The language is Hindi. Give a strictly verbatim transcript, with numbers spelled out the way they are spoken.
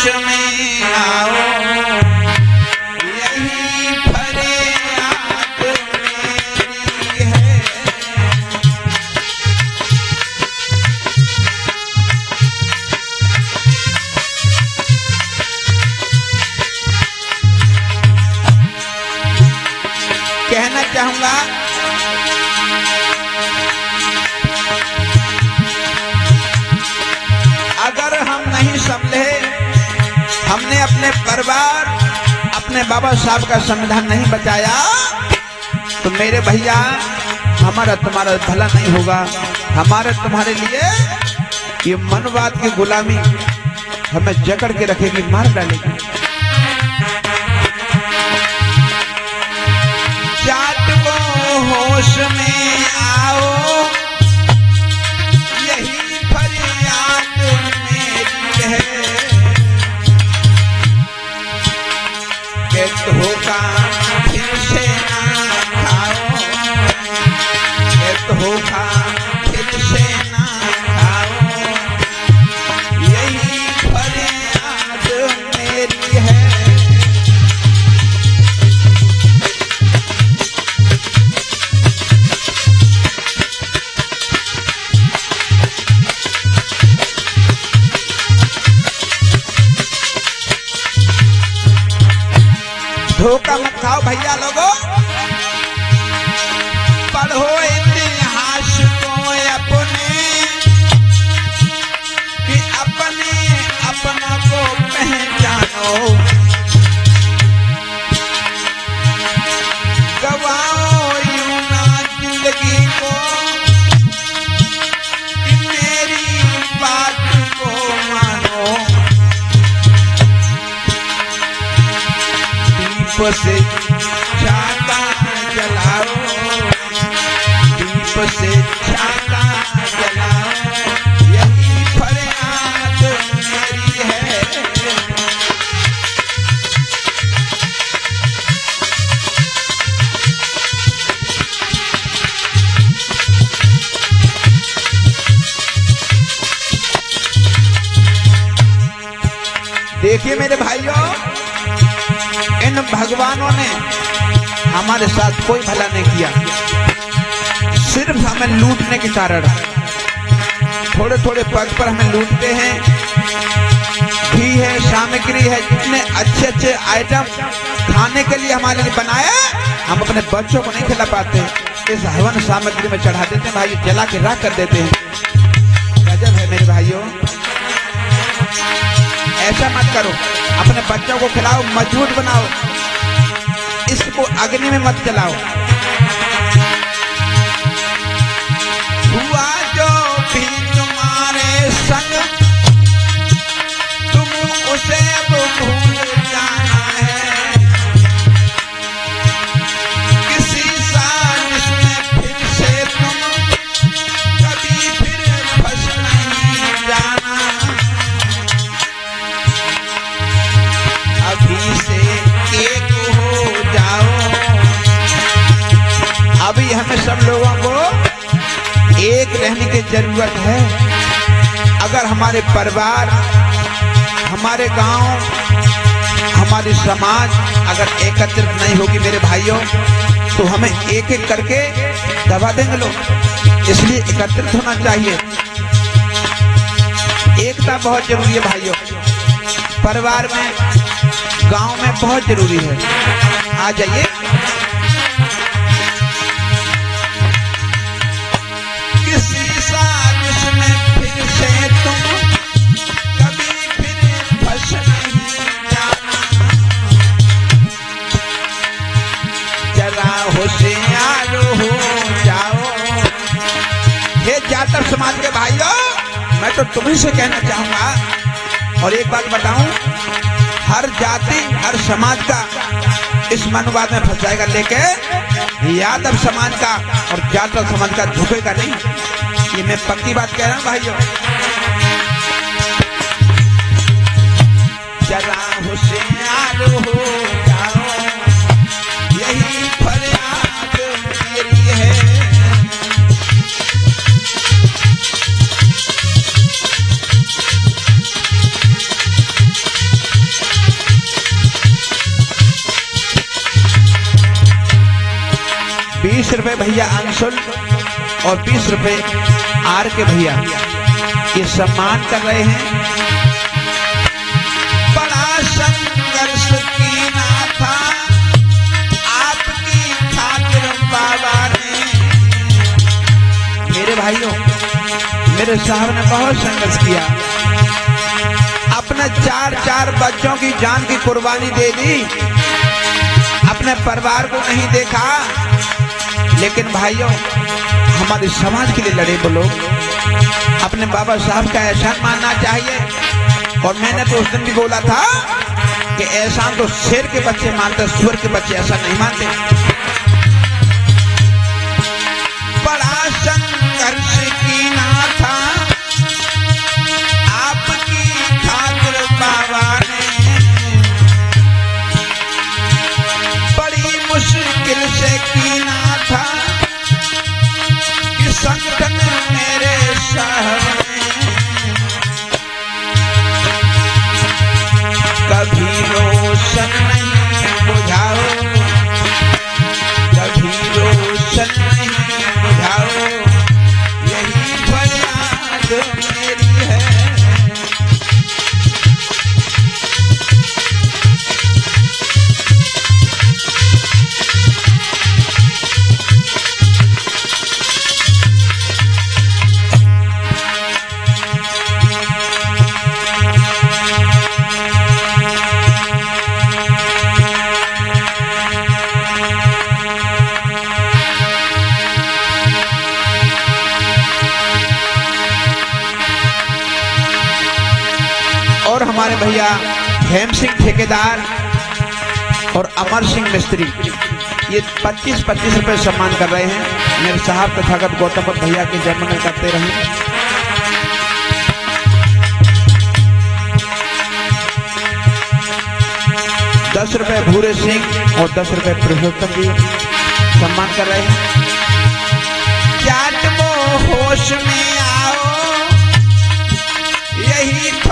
होश में आओ, यही फरियाद मेरी है। कहना चाहूंगा अगर हम नहीं संभले, हमने अपने परिवार, अपने बाबा साहब का संविधान नहीं बचाया, तो मेरे भैया हमारा तुम्हारा भला नहीं होगा। हमारे तुम्हारे लिए ये मनवाद की गुलामी हमें जकड़ के रखेगी, मार डालेगी। जात को होश में आओ, यही फरियाद मेरी है। के धोखा फिर से ना खाओ, के धोखा फिर से ना खाओ, यही फरियाद मेरी है। धोखा मत खाओ भैया लोगों, पढ़ो इतिहास को अपने, कि अपने अपनों को पहचानो। गवाओ यूं ना जिंदगी को, कि मेरी बात को मानो। दीप से छाता जलाओ, दीप से छाता जलाओ, यही फरियाद मेरी है। देखिए मेरे भाइयों, इन भगवानों ने हमारे साथ कोई भला नहीं किया, सिर्फ हमें लूटने के कारण। थोड़े थोड़े पद पर हमें लूटते हैं। घी है, सामग्री है, जितने अच्छे अच्छे आइटम खाने के लिए हमारे लिए बनाए, हम अपने बच्चों को नहीं खिला पाते। इस हवन सामग्री में चढ़ा देते हैं भाई, जला के राख कर देते हैं। गजब है मेरे भाइयों, ऐसा मत करो। अपने बच्चों को खिलाओ, मजबूत बनाओ, इसको अग्नि में मत जलाओ। हुआ जो भी तुम्हारे संग, तुम उसे अब भूल जाना है। किसी साजिश में फिर से तुम कभी फिर फंस नहीं जाना। अभी से एक हो जाओ। अभी हमें सब लोगों को एक रहने की जरूरत है। अगर हमारे परिवार, हमारे गांव, हमारी समाज अगर एकत्रित नहीं होगी मेरे भाइयों, तो हमें एक एक करके दबा देंगे लोग। इसलिए एकत्रित होना चाहिए। एकता बहुत जरूरी है भाइयों, परिवार में, गांव में बहुत जरूरी है। आ जाइए। किसी साजिश में फिर से तुम कभी फिर फंस नहीं जाना। जरा होशियार हो जाओ। हे जाटव समाज के भाइयों, मैं तो तुम्हीं से कहना चाहूंगा। और एक बात बताऊं, हर जाति, हर समाज का इस मनवाद में फंस जाएगा, लेकिन यादव समाज का और जाटव समाज का झुकेगा नहीं। ये मैं पक्की बात कह रहा हूं भाइयों। जरा होशियार हो जाओ, यही फरियाद मेरी है। रुपए भैया अंशुल और बीस रुपए आर के भैया ये सम्मान कर रहे हैं। बड़ा संघर्ष कीना था आपकी खातिर बाबा ने। मेरे भाइयों, मेरे साहब ने बहुत संघर्ष किया, अपने चार चार बच्चों की जान की कुर्बानी दे दी, अपने परिवार को नहीं देखा, लेकिन भाइयों हमारे समाज के लिए लड़े वो लोग। अपने बाबा साहब का एहसान मानना चाहिए। और मैंने तो उस दिन भी बोला था कि एहसान तो शेर के बच्चे मानते, सुअर के बच्चे ऐसा नहीं मानते। बड़ा संघर्ष कीना था आपकी खातिर बाबा ने, बड़ी मुश्किल से कीना था कि संगठन मेरे साहब ने। कभी रोशन नहीं बुझाओ, कभी रोशन नहीं बुझाओ, यही फरियाद मेरी है। और हमारे भैया हेम सिंह ठेकेदार और अमर सिंह मिस्त्री ये पच्चीस पच्चीस रुपए सम्मान कर रहे हैं। मेरे साहब तथागत गौतम भैया के जन्म में करते रहे। दस रुपए भूरे सिंह और दस रुपए पुरुषोत्तम जी सम्मान कर रहे हैं। जाट वो होश में आओ, यही